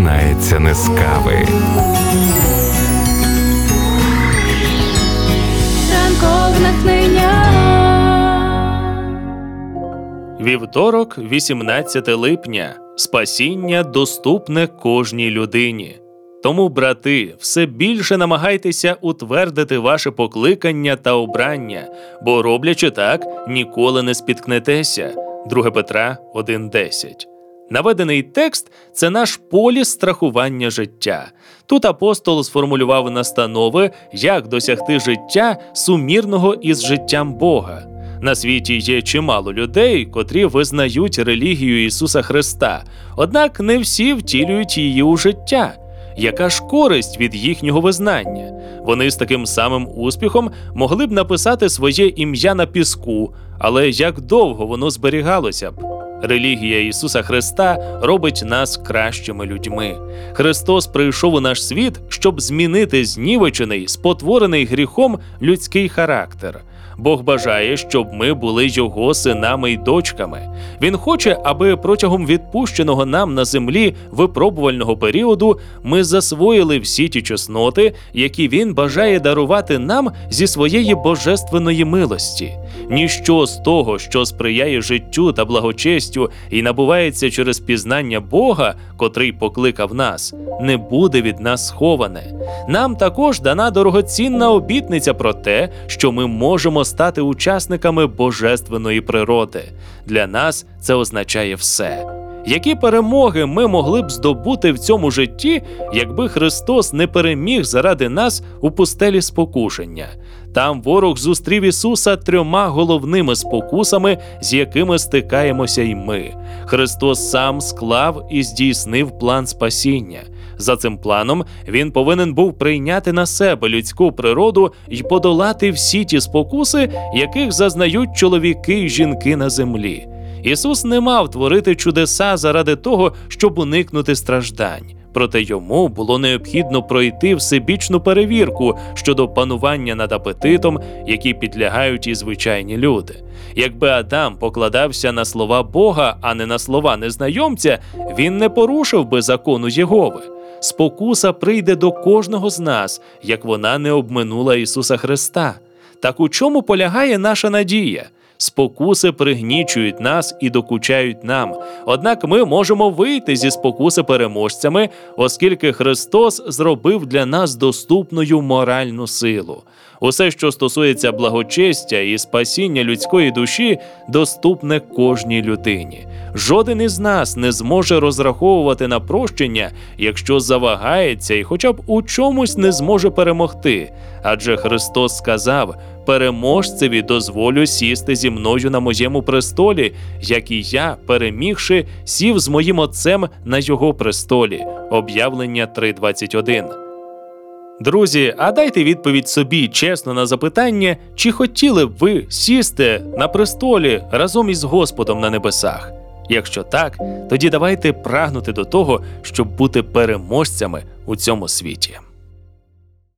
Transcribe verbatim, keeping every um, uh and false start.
починається не з кави. Ранкове натхнення. Вівторок, вісімнадцяте липня. Спасіння доступне кожній людині. Тому, брати, все більше намагайтеся утвердити ваше покликання та обрання, бо, роблячи так, ніколи не спіткнетеся. друге Петра один десять. Наведений текст – це наш поліс страхування життя. Тут апостол сформулював настанови, як досягти життя, сумірного із життям Бога. На світі є чимало людей, котрі визнають релігію Ісуса Христа, однак не всі втілюють її у життя. Яка ж користь від їхнього визнання? Вони з таким самим успіхом могли б написати своє ім'я на піску, але як довго воно зберігалося б? Релігія Ісуса Христа робить нас кращими людьми. Христос прийшов у наш світ, щоб змінити знівечений, спотворений гріхом людський характер. Бог бажає, щоб ми були Його синами й дочками. Він хоче, аби протягом відпущеного нам на землі випробувального періоду ми засвоїли всі ті чесноти, які Він бажає дарувати нам зі своєї божественної милості. Ніщо з того, що сприяє життю та благочестю і набувається через пізнання Бога, котрий покликав нас, не буде від нас сховане. Нам також дана дорогоцінна обітниця про те, що ми можемо стати учасниками божественної природи. Для нас це означає все. Які перемоги ми могли б здобути в цьому житті, якби Христос не переміг заради нас у пустелі спокушення? Там ворог зустрів Ісуса трьома головними спокусами, з якими стикаємося й ми. Христос сам склав і здійснив план спасіння. За цим планом Він повинен був прийняти на себе людську природу і подолати всі ті спокуси, яких зазнають чоловіки й жінки на землі. Ісус не мав творити чудеса заради того, щоб уникнути страждань. Проте йому було необхідно пройти всебічну перевірку щодо панування над апетитом, які підлягають і звичайні люди. Якби Адам покладався на слова Бога, а не на слова незнайомця, він не порушив би закону Єгови. Спокуса прийде до кожного з нас, як вона не обминула Ісуса Христа. Так у чому полягає наша надія? Спокуси пригнічують нас і докучають нам. Однак ми можемо вийти зі спокуси переможцями, оскільки Христос зробив для нас доступною моральну силу. Усе, що стосується благочестя і спасіння людської душі, доступне кожній людині. Жоден із нас не зможе розраховувати на прощення, якщо завагається і хоча б у чомусь не зможе перемогти. Адже Христос сказав: «Переможцеві дозволю сісти зі мною на моєму престолі, як і я, перемігши, сів з моїм Отцем на його престолі». Об'явлення три двадцять один. Друзі, а дайте відповідь собі чесно на запитання, чи хотіли б ви сісти на престолі разом із Господом на небесах? Якщо так, тоді давайте прагнути до того, щоб бути переможцями у цьому світі.